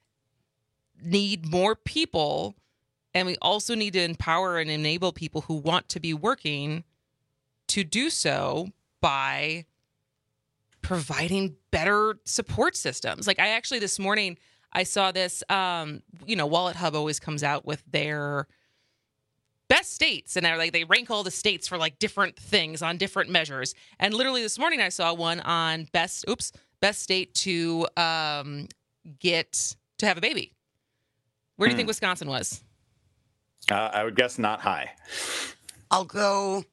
need more people, and we also need to empower and enable people who want to be working to do so by providing better support systems. Like I actually this morning I saw this, um, you know, Wallet Hub always comes out with their best states, and they're like they rank all the states for like different things on different measures. And literally this morning I saw one on best oops best state to um get to have a baby. Where do you hmm. think Wisconsin was? Uh, I would guess not high. I'll go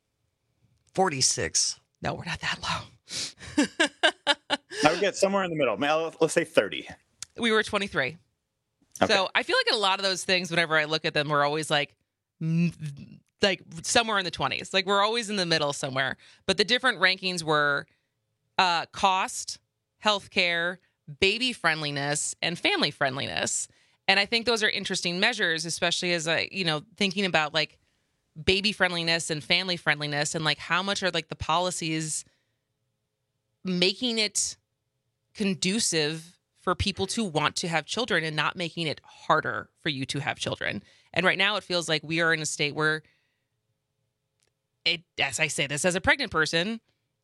forty-six. No, we're not that low. I would get somewhere in the middle. Let's say thirty. We were twenty-three. Okay. So I feel like a lot of those things, whenever I look at them, we're always like like somewhere in the twenties. Like we're always in the middle somewhere. But the different rankings were uh, cost, healthcare, baby friendliness, and family friendliness. And I think those are interesting measures, especially as I, you know, thinking about like baby friendliness and family friendliness, and like how much are like the policies making it conducive for people to want to have children and not making it harder for you to have children. And right now it feels like we are in a state where it, as I say this as a pregnant person,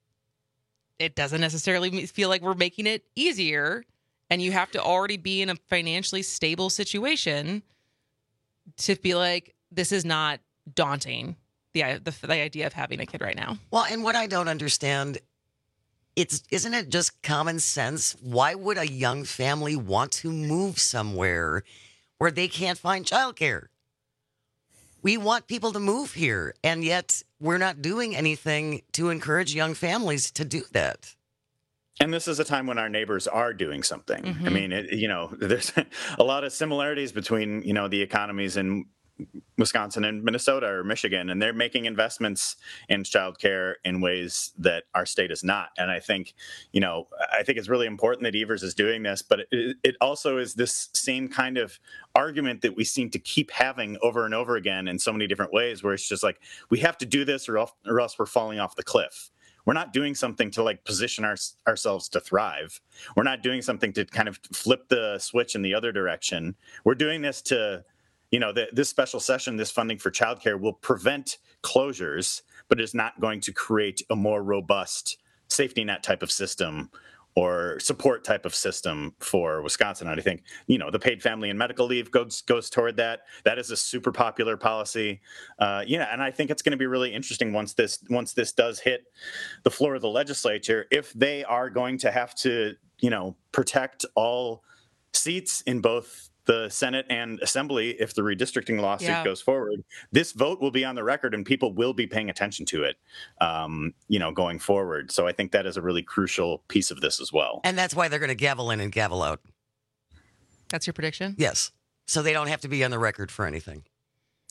it doesn't necessarily feel like we're making it easier. And you have to already be in a financially stable situation to feel like this is not daunting, the, the, the idea of having a kid right now. Well, and what I don't understand, it's isn't it just common sense? Why would a young family want to move somewhere where they can't find childcare? We want people to move here, and yet we're not doing anything to encourage young families to do that. And this is a time when our neighbors are doing something. Mm-hmm. I mean, it, you know, there's a lot of similarities between, you know, the economies in Wisconsin and Minnesota or Michigan, and they're making investments in childcare in ways that our state is not. And I think, you know, I think it's really important that Evers is doing this, but it, it also is this same kind of argument that we seem to keep having over and over again in so many different ways, where it's just like, we have to do this or else, or else we're falling off the cliff. We're not doing something to like position our, ourselves to thrive. We're not doing something to kind of flip the switch in the other direction. We're doing this to, you know, the, this special session, this funding for childcare will prevent closures, but is not going to create a more robust safety net type of system or support type of system for Wisconsin. And I think, you know, the paid family and medical leave goes goes toward that. That is a super popular policy. Uh, yeah, and I think it's going to be really interesting once this once this does hit the floor of the legislature, if they are going to have to, you know, protect all seats in both the Senate and Assembly if the redistricting lawsuit yeah. goes forward. This vote will be on the record and people will be paying attention to it, um, you know, going forward. So I think that is a really crucial piece of this as well. And that's why they're going to gavel in and gavel out. That's your prediction? Yes. So they don't have to be on the record for anything.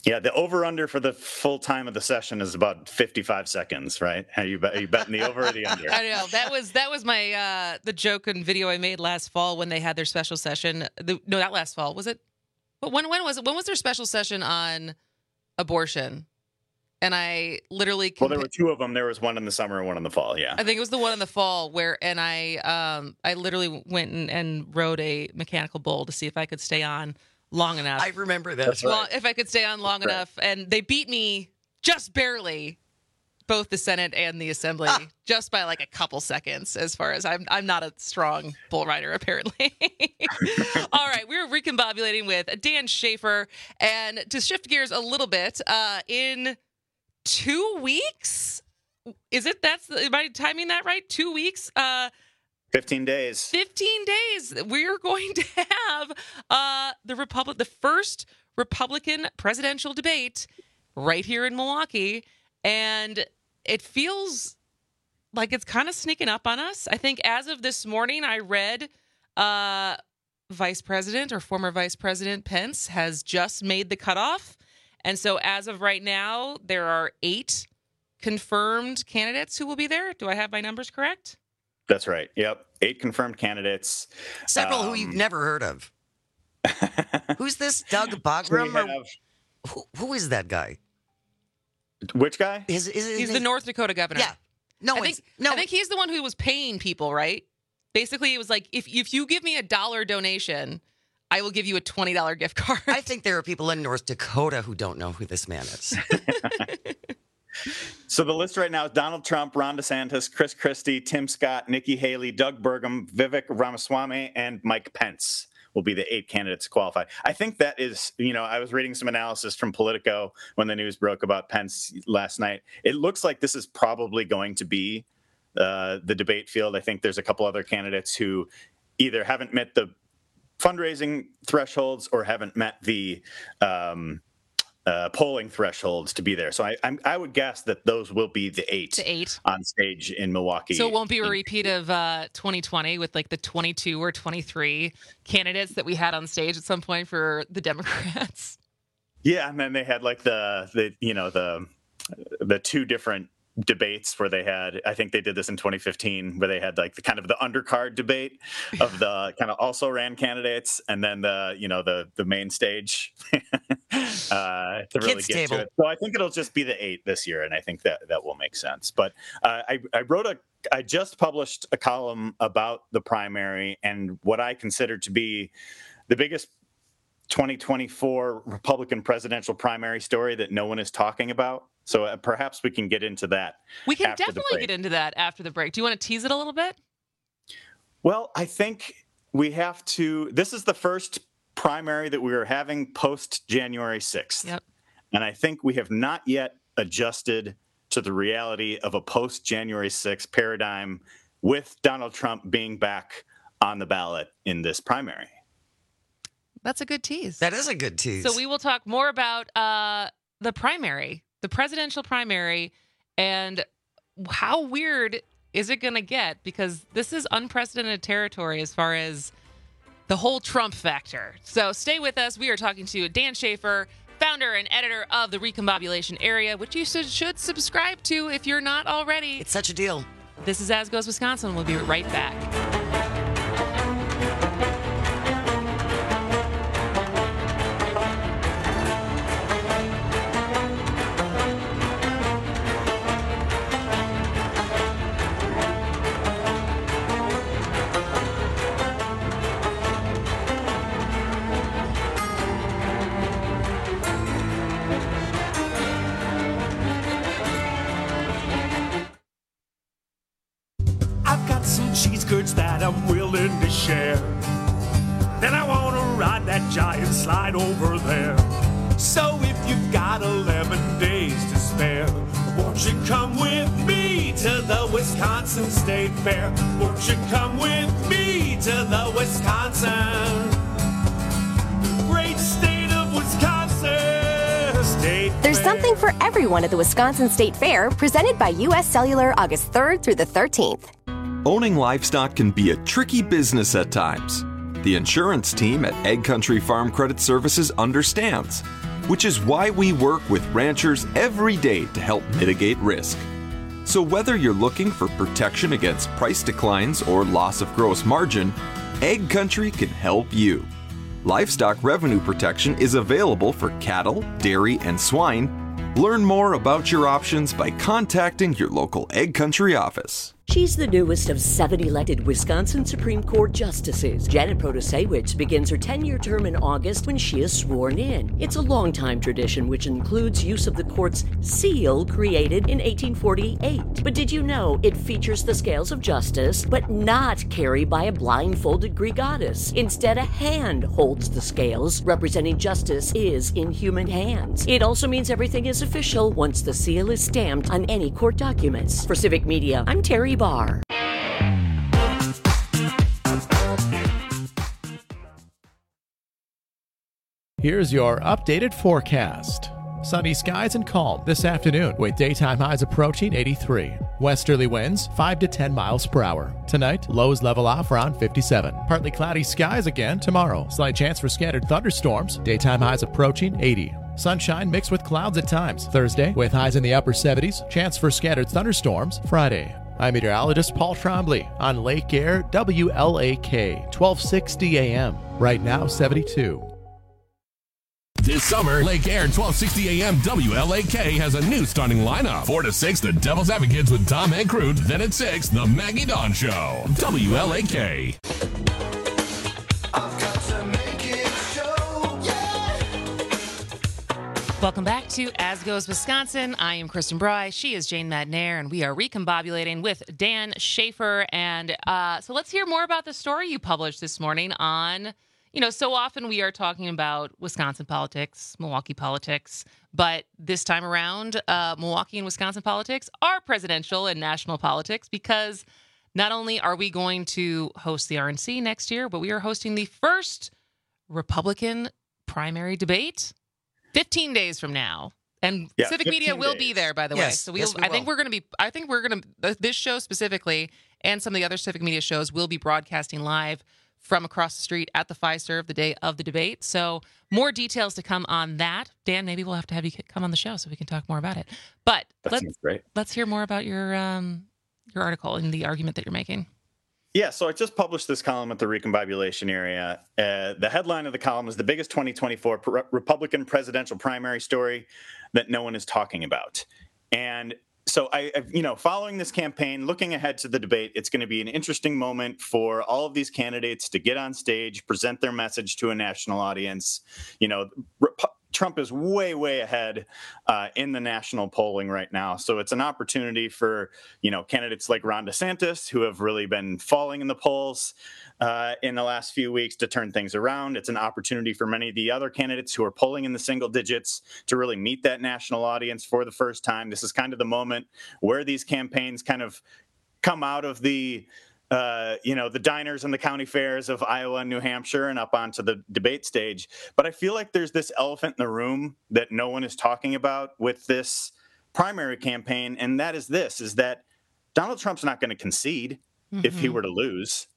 Yeah, the over-under for the full time of the session is about fifty-five seconds, right? Are you, are you betting the over or the under? I know. That was that was my uh, the joke and video I made last fall when they had their special session. The, no, not last fall. Was it? But when when was it? When was their special session on abortion? And I literally compa- well, there were two of them. There was one in the summer and one in the fall. Yeah, I think it was the one in the fall where, and I um I literally went and, and rode a mechanical bull to see if I could stay on long enough. I remember that. That's right. Long, if I could stay on long That's enough, right. And they beat me just barely, both the Senate and the Assembly, ah. just by like a couple seconds. As far as I'm, I'm not a strong bull rider apparently. All right, we're recombobulating with Dan Schaefer, and to shift gears a little bit, uh, in two weeks, is it? That's am I timing that right? Two weeks. Uh, Fifteen days. Fifteen days. We're going to have uh, the Republic, the first Republican presidential debate, right here in Milwaukee, and it feels like it's kind of sneaking up on us. I think as of this morning, I read uh, Vice President or former Vice President Pence has just made the cutoff, and so as of right now, there are eight confirmed candidates who will be there. Do I have my numbers correct? That's right. Yep. Eight confirmed candidates. Several um, who you've never heard of. Who's this Doug Bagram? Have, or, who, who is that guy? Which guy? Is, is, is, he's is, the North Dakota governor. Yeah. No, I think, no. I think he's the one who was paying people, right? Basically, it was like, if, if you give me a dollar donation, I will give you a twenty dollars gift card. I think there are people in North Dakota who don't know who this man is. So the list right now is Donald Trump, Ron DeSantis, Chris Christie, Tim Scott, Nikki Haley, Doug Burgum, Vivek Ramaswamy, and Mike Pence will be the eight candidates to qualify. I think that is, you know, I was reading some analysis from Politico when the news broke about Pence last night. It looks like this is probably going to be uh, the debate field. I think there's a couple other candidates who either haven't met the fundraising thresholds or haven't met the um, Uh, polling thresholds to be there. So I, I'm, I would guess that those will be the eight, the eight on stage in Milwaukee. So it won't be a repeat of uh, twenty twenty with like the twenty-two or twenty-three candidates that we had on stage at some point for the Democrats. Yeah, and then they had like the the you know the the two different debates where they had, I think they did this in twenty fifteen, where they had like the kind of the undercard debate of the kind of also ran candidates, and then the you know the the main stage uh, to really Kids get table. to it. So I think it'll just be the eight this year, and I think that that will make sense. But uh, I I wrote a I just published a column about the primary and what I consider to be the biggest twenty twenty-four Republican presidential primary story that no one is talking about. So uh, perhaps we can get into that. We can after definitely get into that after the break. Do you want to tease it a little bit? Well, I think we have to. This is the first primary that we are having post January sixth. Yep. And I think we have not yet adjusted to the reality of a post January sixth paradigm with Donald Trump being back on the ballot in this primary. That's a good tease. That is a good tease. So we will talk more about uh, the primary, the presidential primary, and how weird is it going to get? Because this is unprecedented territory as far as the whole Trump factor. So stay with us. We are talking to Dan Schaefer, founder and editor of the Recombobulation Area, which you should, should subscribe to if you're not already. It's such a deal. This is As Goes Wisconsin. We'll be right back. Cheese curds that I'm willing to share. Then I want to ride that giant slide over there. So if you've got eleven days to spare, won't you come with me to the Wisconsin State Fair? Won't you come with me to the Wisconsin, the great state of Wisconsin State There's Fair. something for everyone at the Wisconsin State Fair, presented by U S Cellular August third through the thirteenth. Owning livestock can be a tricky business at times. The insurance team at Ag Country Farm Credit Services understands. which is why we work with ranchers every day to help mitigate risk. So whether you're looking for protection against price declines or loss of gross margin, Ag Country can help you. Livestock revenue protection is available for cattle, dairy, and swine. Learn more about your options by contacting your local Ag Country office. She's the newest of seven elected Wisconsin Supreme Court justices. Janet Protasewicz begins her ten-year term in August when she is sworn in. It's a long-time tradition which includes use of the court's seal created in eighteen forty-eight. But did you know it features the scales of justice, but not carried by a blindfolded Greek goddess? Instead, a hand holds the scales, representing justice is in human hands. It also means everything is official once the seal is stamped on any court documents. For Civic Media, I'm Terry Barr. Here's your updated forecast. Sunny skies and calm this afternoon with daytime highs approaching eighty-three. Westerly winds five to ten miles per hour. Tonight, lows level off around fifty-seven. Partly cloudy skies again tomorrow. Slight chance for scattered thunderstorms. Daytime highs approaching eighty. Sunshine mixed with clouds at times. Thursday, with highs in the upper seventies. Chance for scattered thunderstorms Friday. I'm meteorologist Paul Trombley on Lake Air W L A K, twelve sixty A M. Right now, seventy-two. This summer, Lake Air twelve sixty A M W L A K has a new starting lineup. four to six, the Devil's Advocates with Tom and Crute. Then at six, the Maggie Dawn Show. W L A K. Welcome back to As Goes Wisconsin. I am Kristen Bry. She is Jane Madnair, and we are recombobulating with Dan Schaefer. And uh, so let's hear more about the story you published this morning on, you know, so often we are talking about Wisconsin politics, Milwaukee politics, but this time around, uh, Milwaukee and Wisconsin politics are presidential and national politics because not only are we going to host the R N C next year, but we are hosting the first Republican primary debate fifteen days from now. And yeah, Civic Media will days. be there, by the yes, way. So we'll, yes, we I will. think we're going to be, I think we're going to, this show specifically, and some of the other Civic Media shows will be broadcasting live from across the street at the Fiserv the day of the debate. So more details to come on that. Dan, maybe we'll have to have you come on the show so we can talk more about it. But that let's, great. let's hear more about your, um, your article and the argument that you're making. Yeah, so I just published this column at the Recombobulation area. Uh, the headline of the column is the biggest twenty twenty-four pre- Republican presidential primary story that no one is talking about. And so I, I, you know, following this campaign, looking ahead to the debate, it's going to be an interesting moment for all of these candidates to get on stage, present their message to a national audience. You know, Rep- Trump is way, way ahead uh, in the national polling right now. So it's an opportunity for, you know, candidates like Ron DeSantis, who have really been falling in the polls uh, in the last few weeks, to turn things around. It's an opportunity for many of the other candidates who are polling in the single digits to really meet that national audience for the first time. This is kind of the moment where these campaigns kind of come out of the Uh, you know, the diners and the county fairs of Iowa and New Hampshire and up onto the debate stage. But I feel like there's this elephant in the room that no one is talking about with this primary campaign, and that is this, is that Donald Trump's not going to concede mm-hmm. if he were to lose,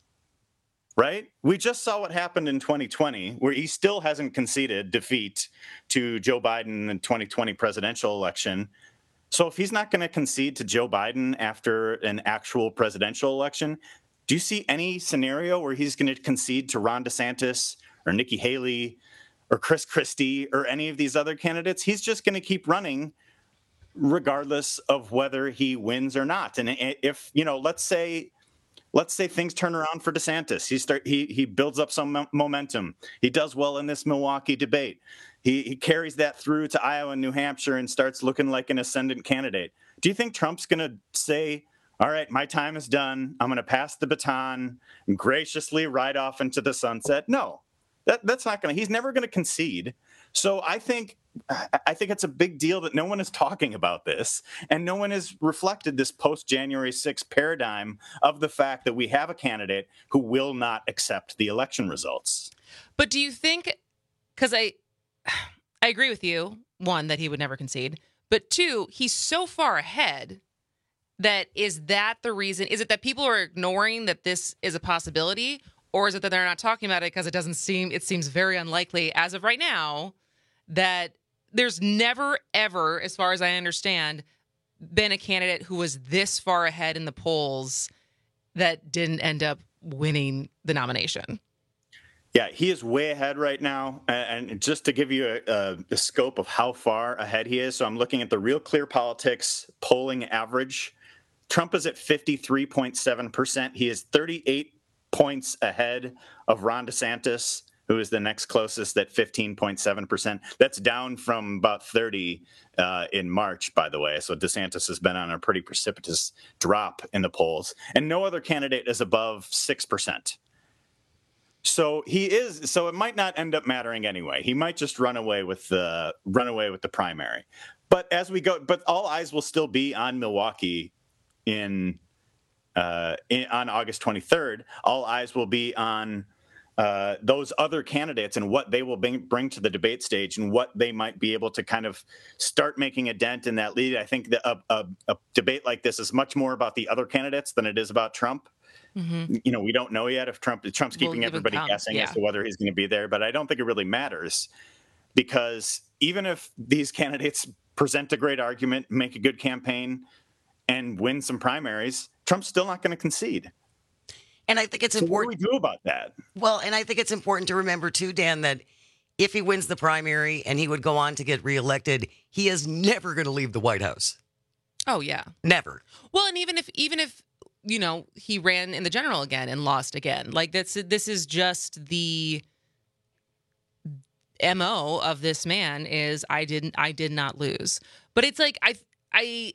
right? We just saw what happened in twenty twenty, where he still hasn't conceded defeat to Joe Biden in the twenty twenty presidential election. So if he's not going to concede to Joe Biden after an actual presidential election, do you see any scenario where he's going to concede to Ron DeSantis or Nikki Haley or Chris Christie or any of these other candidates? He's just going to keep running regardless of whether he wins or not. And if, you know, let's say let's say things turn around for DeSantis. He start he he builds up some momentum. He does well in this Milwaukee debate. He, he carries that through to Iowa and New Hampshire and starts looking like an ascendant candidate. Do you think Trump's going to say, all right, my time is done, I'm going to pass the baton and graciously ride off into the sunset? No, that, that's not going to, he's never going to concede. So I think, I think it's a big deal that no one is talking about this, and no one has reflected this post-January sixth paradigm of the fact that we have a candidate who will not accept the election results. But do you think, because I, I agree with you, one, that he would never concede, but two, he's so far ahead that is that the reason? Is it that people are ignoring that this is a possibility, or is it that they're not talking about it because it doesn't seem, it seems very unlikely as of right now that there's never, ever, as far as I understand, been a candidate who was this far ahead in the polls that didn't end up winning the nomination. Yeah, he is way ahead right now. And just to give you a, a, a scope of how far ahead he is, so I'm looking at the Real Clear Politics polling average. Trump is at fifty-three point seven percent. He is thirty-eight points ahead of Ron DeSantis, who is the next closest at fifteen point seven percent. That's down from about thirty uh, in March, by the way. So DeSantis has been on a pretty precipitous drop in the polls. And no other candidate is above six percent. So he is. So it might not end up mattering anyway. He might just run away with the run away with the primary. But as we go, but all eyes will still be on Milwaukee in, uh, in on August twenty-third. All eyes will be on uh, those other candidates and what they will bring, bring to the debate stage and what they might be able to kind of start making a dent in that lead. I think that a, a, a debate like this is much more about the other candidates than it is about Trump. Mm-hmm. You know, we don't know yet if Trump Trump's keeping we'll everybody come, guessing yeah. as to whether he's going to be there, but I don't think it really matters, because even if these candidates present a great argument, make a good campaign, and win some primaries, Trump's still not going to concede. And I think it's so important. What do we do about that? Well, and I think it's important to remember too, Dan, that if he wins the primary and he would go on to get reelected, he is never going to leave the White House. Oh yeah, never. Well, and even if even if you know, he ran in the general again and lost again. Like that's this is just the M O of this man is I didn't I did not lose. But it's like I I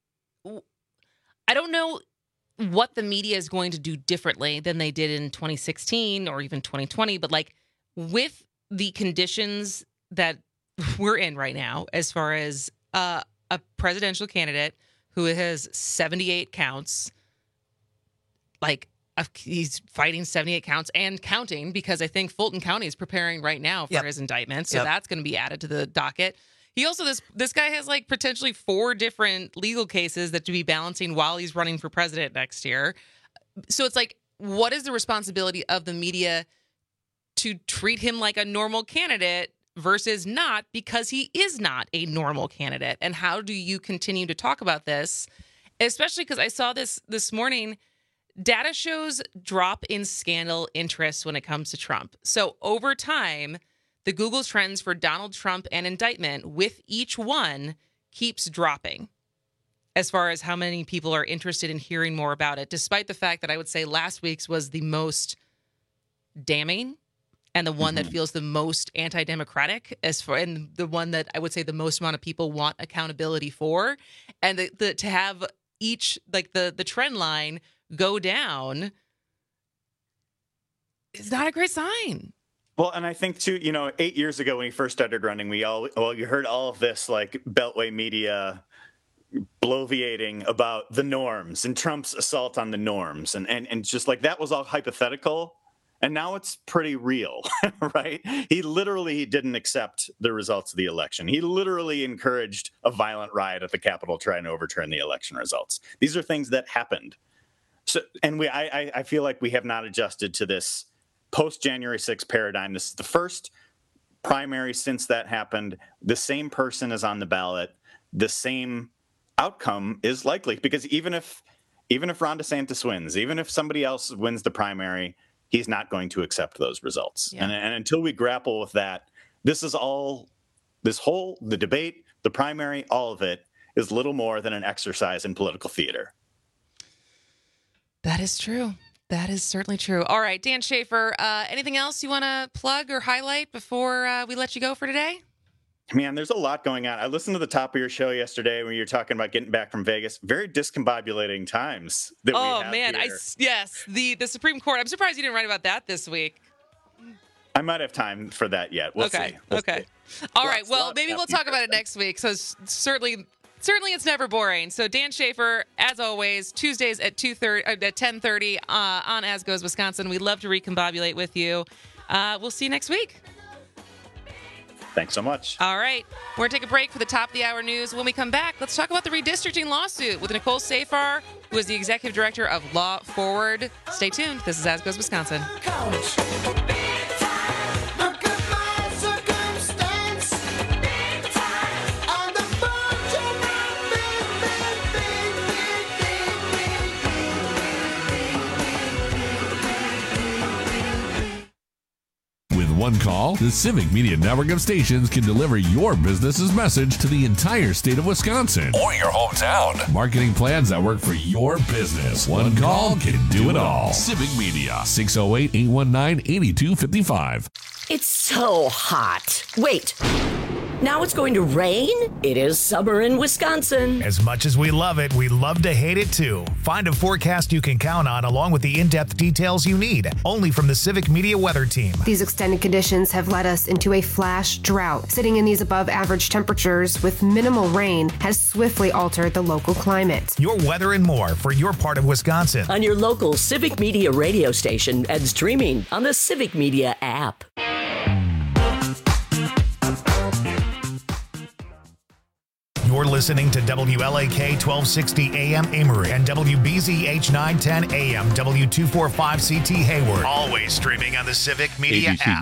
I don't know what the media is going to do differently than they did in twenty sixteen or even twenty twenty, but like with the conditions that we're in right now, as far as uh, a presidential candidate who has seventy-eight counts, like uh, he's fighting seventy-eight counts and counting, because I think Fulton County is preparing right now for yep. his indictment. So yep. that's going to be added to the docket. He also, this this guy has like potentially four different legal cases that to be balancing while he's running for president next year. So it's like, what is the responsibility of the media to treat him like a normal candidate versus not, because he is not a normal candidate? And how do you continue to talk about this? Especially because I saw this this morning. Data shows drop in scandal interest when it comes to Trump. So over time, the Google trends for Donald Trump and indictment with each one keeps dropping as far as how many people are interested in hearing more about it, despite the fact that I would say last week's was the most damning and the one mm-hmm. that feels the most anti-democratic, as for, and the one that I would say the most amount of people want accountability for. And the, the, to have each, like the, the trend line go down is not a great sign. Well, and I think too, you know, eight years ago when he first started running, we all, well, you heard all of this like Beltway media bloviating about the norms and Trump's assault on the norms. And, and, and just like that was all hypothetical. And now it's pretty real, right? He literally didn't accept the results of the election. He literally encouraged a violent riot at the Capitol trying to overturn the election results. These are things that happened. So, and we, I, I feel like we have not adjusted to this post-January sixth paradigm. This is the first primary since that happened. The same person is on the ballot. The same outcome is likely, because even if even if Ron DeSantis wins, even if somebody else wins the primary, he's not going to accept those results. Yeah. And, and until we grapple with that, this is all, this whole, the debate, the primary, all of it is little more than an exercise in political theater. That is true. That is certainly true. All right, Dan Schaefer, uh, anything else you want to plug or highlight before uh, we let you go for today? Man, there's a lot going on. I listened to the top of your show yesterday when you were talking about getting back from Vegas. Very discombobulating times that oh, we have man. here. I, yes, the, the Supreme Court. I'm surprised you didn't write about that this week. I might have time for that yet. We'll okay. see. We'll okay. See. All lots, right. Well, maybe we'll talk about it next week. So certainly... Certainly, it's never boring. So Dan Schaefer, as always, Tuesdays at two thirty, at ten thirty uh, on As Goes Wisconsin. We'd love to recombobulate with you. Uh, we'll see you next week. Thanks so much. All right. We're going to take a break for the top of the hour news. When we come back, let's talk about the redistricting lawsuit with Nicole Safar, who is the executive director of Law Forward. Stay tuned. This is As Goes Wisconsin. Couch. one call, the Civic Media Network of stations can deliver your business's message to the entire state of Wisconsin or your hometown. Marketing plans that work for your business. One call can do it all. Civic Media, six oh eight, eight one nine, eight two five five. It's so hot. Wait. Now it's going to rain? It is summer in Wisconsin. As much as we love it, we love to hate it too. Find a forecast you can count on along with the in-depth details you need. Only from the Civic Media Weather Team. These extended conditions have led us into a flash drought. Sitting in these above average temperatures with minimal rain has swiftly altered the local climate. Your weather and more for your part of Wisconsin. On your local Civic Media radio station and streaming on the Civic Media app. You're listening to W L A K twelve sixty A M Amory and W B Z H nine ten A M W two forty-five C T Hayward. Always streaming on the Civic Media A B C app.